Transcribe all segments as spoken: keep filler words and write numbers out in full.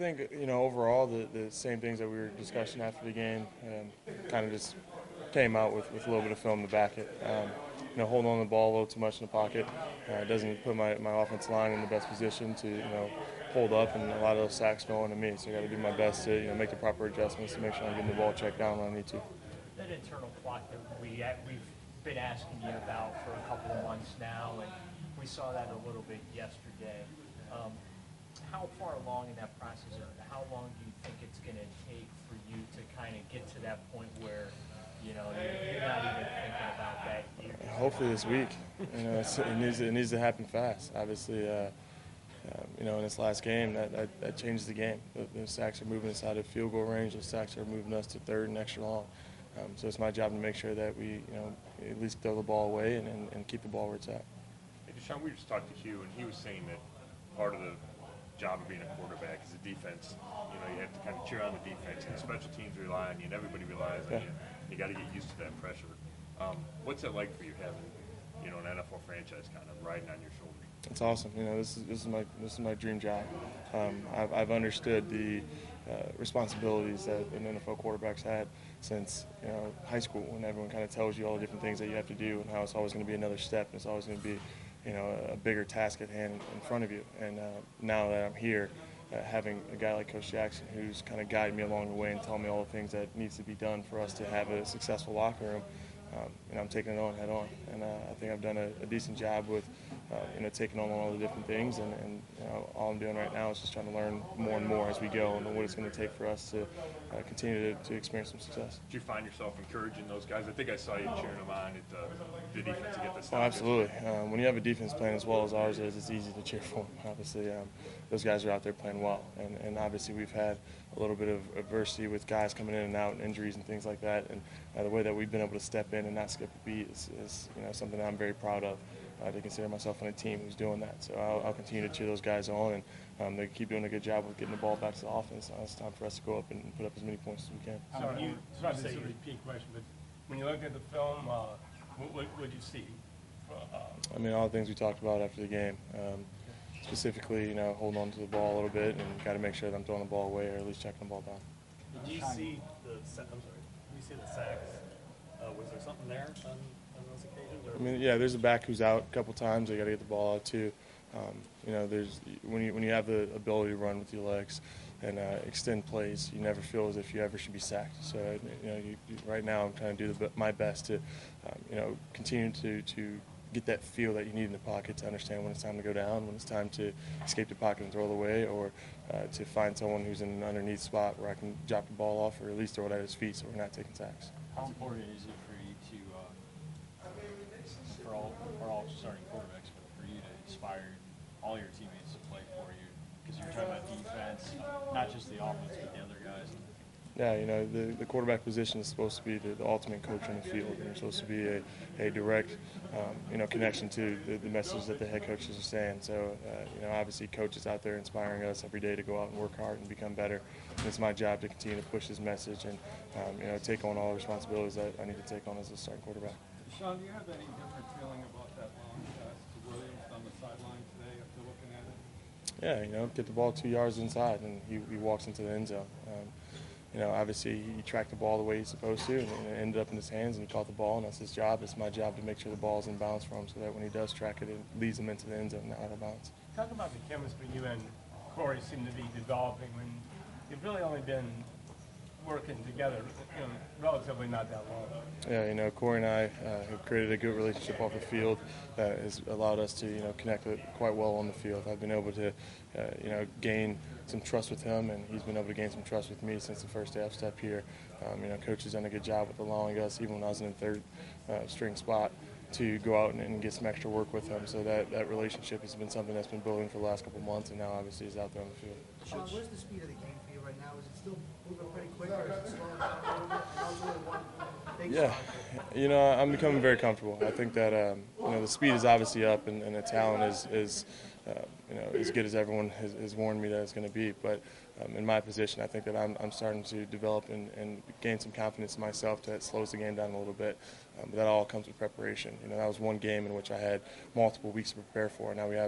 think, you know, overall, the, the same things that we were discussing after the game um, kind of just came out with, with a little bit of film to back it. Um, you know, holding on to the ball a little too much in the pocket uh, doesn't put my, my offensive line in the best position to, you know, hold up, and a lot of those sacks go into me. So I got to do my best to, you know, make the proper adjustments to make sure I'm getting the ball checked down when I need to. That internal clock that we, we've been asking you about for a couple of months now, and we saw that a little bit yesterday. Um, how far along in that process, or how long do you think it's going to take for you to kind of get to that point where, you know, you're not even thinking about that? You Hopefully this week. You know, it's, it needs it needs to happen fast. Obviously, uh, um, you know, in this last game, that, that, that changed the game. The, the sacks are moving us out of field goal range. Those sacks are moving us to third and extra long. Um, so it's my job to make sure that we, you know, at least throw the ball away and, and, and keep the ball where it's at. Hey, Deshaun, we just talked to Hugh, and he was saying that part of the job of being a quarterback is the defense. You know, you have to kind of cheer on the defense, and the special teams rely on you, and everybody relies on Yeah. you. You got to get used to that pressure. Um, what's it like for you having, you know, an N F L franchise kind of riding on your shoulders? It's awesome. You know, this is this is my this is my dream job. Um, I've, I've understood the uh, responsibilities that an N F L quarterback's had since, you know, high school, when everyone kind of tells you all the different things that you have to do and how it's always going to be another step and it's always going to be, you know, a bigger task at hand in front of you. And uh, now that I'm here, uh, having a guy like Coach Jackson who's kind of guided me along the way and telling me all the things that needs to be done for us to have a successful locker room, um, and I'm taking it on head on. And uh, I think I've done a, a decent job with, uh, you know, taking on all the different things. And, and you know, all I'm doing right now is just trying to learn more and more as we go and what it's going to take for us to uh, continue to, to experience some success. Do you find yourself encouraging those guys? I think I saw you cheering them on at uh, the defense to get this. Oh, absolutely. Um, when you have a defense playing as well as ours is, it's easy to cheer for them. Obviously, um, those guys are out there playing well. And, and obviously we've had a little bit of adversity with guys coming in and out and injuries and things like that. And uh, the way that we've been able to step in and not skip a beat is, is you know, something that I'm very proud of. Uh, to consider myself on a team who's doing that. So I'll, I'll continue to cheer those guys on, and um, they keep doing a good job of getting the ball back to the offense. Now it's time for us to go up and put up as many points as we can. Sorry, you, sorry, this is a repeat question, but when you looked at the film, uh, what what would you see? Uh, I mean, all the things we talked about after the game. Um, specifically, you know, holding on to the ball a little bit and got to make sure that I'm throwing the ball away or at least checking the ball down. Did you see the? I'm sorry. Did you see the sacks? Uh, was there something there on, on those occasions? Or? I mean, yeah, there's a back who's out a couple times. They got to get the ball out too. Um, you know, there's when you when you have the ability to run with your legs and uh, extend plays, you never feel as if you ever should be sacked. So you know, you, you, right now I'm trying to do the, my best to, um, you know, continue to to get that feel that you need in the pocket to understand when it's time to go down, when it's time to escape the pocket and throw it away, or uh, to find someone who's in an underneath spot where I can drop the ball off or at least throw it at his feet so we're not taking sacks. How important is it for you to, uh, for all, for all starting quarterbacks, but for you to inspire all your teammates to play for you? Because you're talking about defense, not just the offense, but the other guys. Yeah, you know, the, the quarterback position is supposed to be the, the ultimate coach on the field, and there's supposed to be a, a direct, um, you know, connection to the, the message that the head coaches are saying. So, uh, you know, obviously coaches out there inspiring us every day to go out and work hard and become better. And it's my job to continue to push this message and, um, you know, take on all the responsibilities that I need to take on as a starting quarterback. Sean, do you have any different feeling about that long pass to Williams on the sideline today after looking at it? Yeah, you know, get the ball two yards inside, and he, he walks into the end zone. Um, you know, obviously he tracked the ball the way he's supposed to, and it ended up in his hands, and he caught the ball, and that's his job. It's my job to make sure the ball's in bounds for him so that when he does track it, it leads him into the end zone, not out of bounds. talk about the chemistry you and Corey seem to be developing when you've really only been working together, you know, relatively not that long. Yeah, you know, Corey and I uh, have created a good relationship off the field that has allowed us to, you know, connect quite well on the field. I've been able to, uh, you know, gain some trust with him, and he's been able to gain some trust with me since the first day I've stepped here. Um, you know, Coach has done a good job with allowing us, even when I was in the third uh, string spot, to go out and, and get some extra work with him. So that, that relationship has been something that's been building for the last couple of months, and now obviously is out there on the field. Sean, where's the speed of the game for you right now? Is it still moving pretty quick, or is it slowing down a little bit? I know it's only one big Yeah, shot. you know, I'm becoming very comfortable. I think that um, you know, the speed is obviously up, and, and the talent is is uh, you know, as good as everyone has, has warned me that it's going to be. But um, in my position, I think that I'm, I'm starting to develop and, and gain some confidence in myself that slows the game down a little bit. Um, but that all comes with preparation. You know, that was one game in which I had multiple weeks to prepare for. Now we have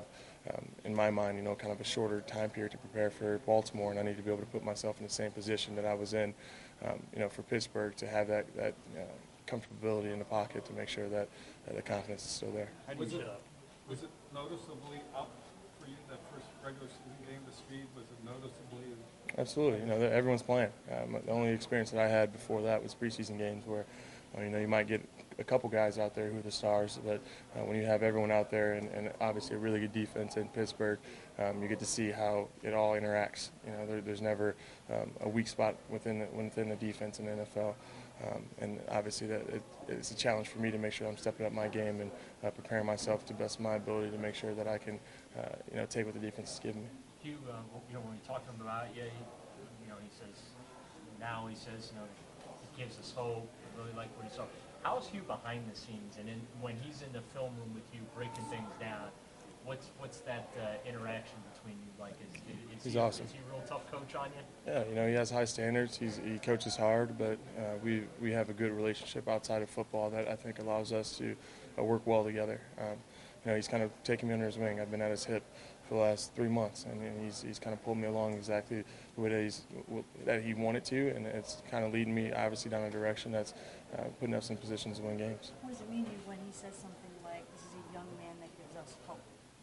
um, in my mind, you know, kind of a shorter time period to prepare for Baltimore, and I need to be able to put myself in the same position that I was in, um, you know, for Pittsburgh, to have that that uh, comfortability in the pocket to make sure that uh, the confidence is still there. How do Was you, it, was it noticeably up for you, that first regular season game, the speed? Was it noticeably? Absolutely. You know, that everyone's playing. Um, the only experience that I had before that was preseason games where, uh, you know, you might get a couple guys out there who are the stars, but uh, when you have everyone out there and, and obviously a really good defense in Pittsburgh, um, you get to see how it all interacts. You know, there, there's never um, a weak spot within the, within the defense in the N F L. Um, and obviously that it, it's a challenge for me to make sure I'm stepping up my game and uh, preparing myself to the best of my ability to make sure that I can, uh, you know, take what the defense is giving me. Hugh, uh, you know, when we talked to him about it, yeah, he, you know, he says, now he says, you know, he gives us hope, I really like what he saw. How's Hugh behind the scenes? And in, when he's in the film room with you, breaking things down, what's what's that uh, interaction between you like? Is, is, He's he, awesome. Is he a real tough coach on you? Yeah, you know, he has high standards. He's, he coaches hard, but uh, we, we have a good relationship outside of football that I think allows us to uh, work well together. Um, you know, he's kind of taken me under his wing. I've been at his hip for the last three months, and, and he's, he's kind of pulled me along exactly the way that, he's, that he wanted to, and it's kind of leading me, obviously, down a direction that's uh, putting us in positions to win games. What does it mean to you when he says something like, this is a young man that gives us hope?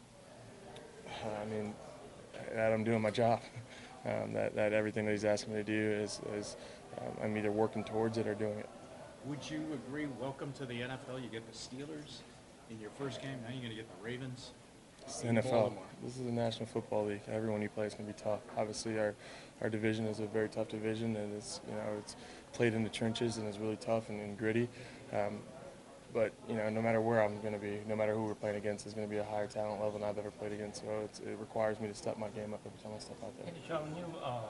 I mean, that I'm doing my job. Um, that, that everything that he's asking me to do is, is um, I'm either working towards it or doing it. Would you agree, welcome to the N F L, you get the Steelers in your first game, now you're going to get the Ravens? It's the in N F L. Baltimore. This is the National Football League. Everyone you play is going to be tough. Obviously, our, our division is a very tough division, and it's, you know, it's played in the trenches and it's really tough and, and gritty. Um, but, you know, no matter where I'm going to be, no matter who we're playing against, is going to be a higher talent level than I've ever played against. So it's, it requires me to step my game up every time I step out there. Sean, when you, uh,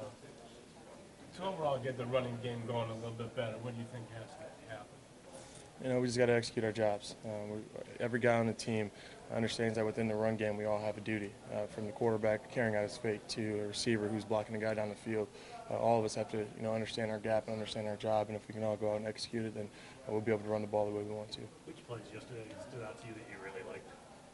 to overall get the running game going a little bit better, what do you think has to happen? You know, we just got to execute our jobs. Um, we, every guy on the team understands that within the run game, we all have a duty. Uh, from the quarterback carrying out his fake to a receiver who's blocking a guy down the field. Uh, all of us have to, you know, understand our gap and understand our job. And if we can all go out and execute it, then uh, we'll be able to run the ball the way we want to. Which plays yesterday stood out to you that you really liked?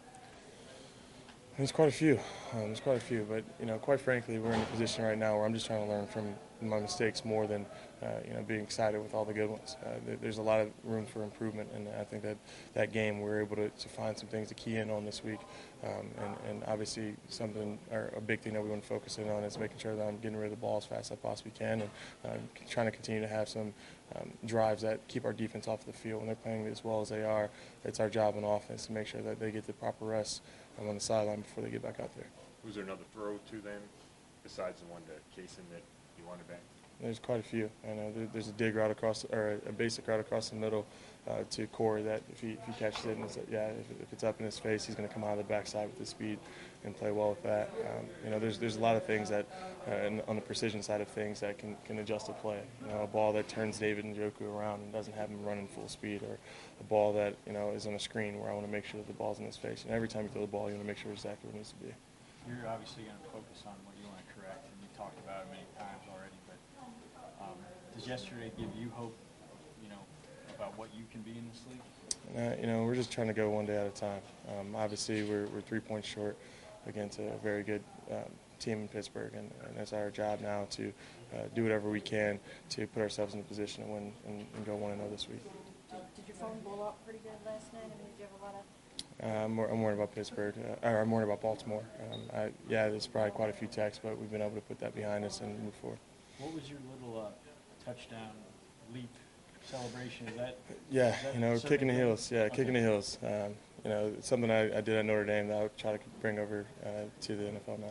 There's quite a few. Um, there's quite a few, but you know, quite frankly, we're in a position right now where I'm just trying to learn from my mistakes more than uh, you know being excited with all the good ones. Uh, there, there's a lot of room for improvement, and I think that that game we're able to, to find some things to key in on this week, um, and, and obviously something or a big thing that we want to focus in on is making sure that I'm getting rid of the ball as fast as I possibly can, and uh, trying to continue to have some um, drives that keep our defense off the field. When they're playing as well as they are, it's our job on offense to make sure that they get the proper rest on the sideline before they get back out there. Was there another throw to them besides the one to Kaysen that you wanted back? There's quite a few. I know there, there's a dig route across, or a basic route across the middle uh, to Corey that if he, if he catches it, and it's, yeah, if, if it's up in his face, he's going to come out of the backside with his speed and play well with that. Um, you know, there's there's a lot of things that, uh, in, on the precision side of things, that can, can adjust a play. You know, a ball that turns David Njoku around and doesn't have him running full speed, or a ball that, you know, is on a screen where I want to make sure that the ball's in his face. And every time you throw the ball, you want to make sure it's exactly where it needs to be. you're obviously going to focus on what you want to correct, and you talked about it many times already, but um, does yesterday give you hope, you know, about what you can be in this league? Uh, you know, we're just trying to go one day at a time. Um, obviously, we're, we're three points short against a very good um, team in Pittsburgh, and, and it's our job now to uh, do whatever we can to put ourselves in a position to win and, and go one and zero this week. Did, did your phone blow up pretty good last night? I mean, did you have a lot of... Uh, I'm, more, I'm worried about Pittsburgh, uh, or I'm worried about Baltimore. Um, I, yeah, there's probably quite a few texts, but we've been able to put that behind us and move forward. What was your little uh, touchdown leap celebration? Is that Yeah, is that you know, something kicking the that- heels. Yeah, okay. kicking the heels. Um, you know, it's something I, I did at Notre Dame that I'll try to bring over uh, to the N F L now.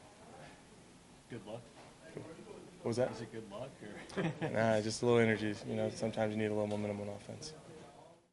Good luck. What was that? Is it good luck? Or Nah, just a little energy. You know, sometimes you need a little momentum on offense.